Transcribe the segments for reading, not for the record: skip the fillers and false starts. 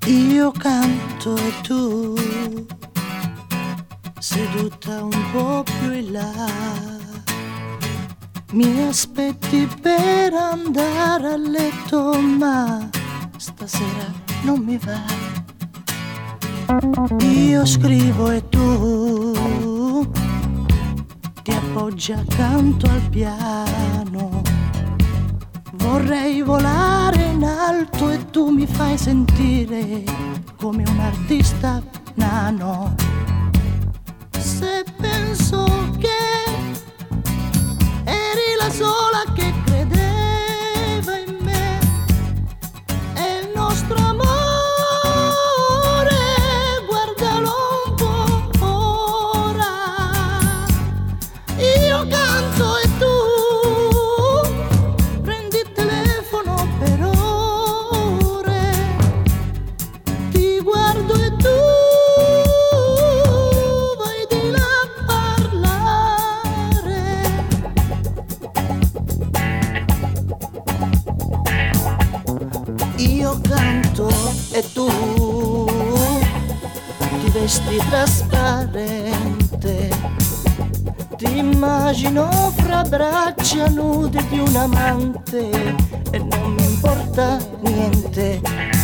Io canto e tu seduta un po' più in là mi aspetti per andare a letto, ma stasera non mi va. Io scrivo e tu ti appoggi accanto al piano. Vorrei volare in alto e tu mi fai sentire come un artista nano. Se penso che eri la sola che credeva in me e il nostro amore, guardalo un po' ora. Io canto e tu prendi il telefono per ore, ti guardo e tu io canto e tu ti vesti trasparente, ti immagino fra braccia nude di un amante e non mi importa niente.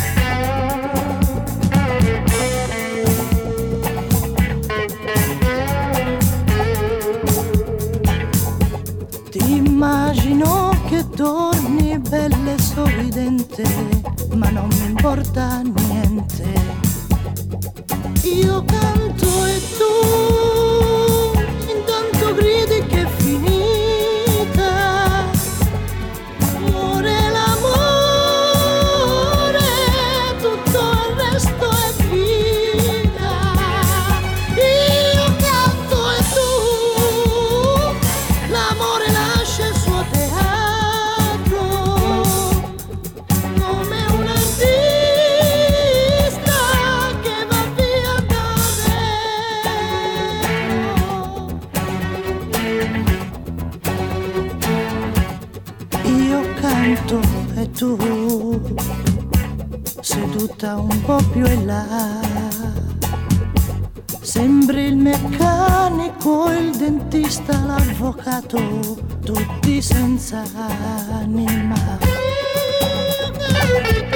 Ti immagino che torni bella e sorridente, ma non mi importa niente. Io canto e tu intanto gridi che è finita. Muore l'amore, tutto il resto è vita. Io canto e tu l'amore lascia il suo teatro come un artista che va via da zero. Io canto e tu seduta un po' più in là, sembri il meccanico, il dentista, l'avvocato, tutti senza anima.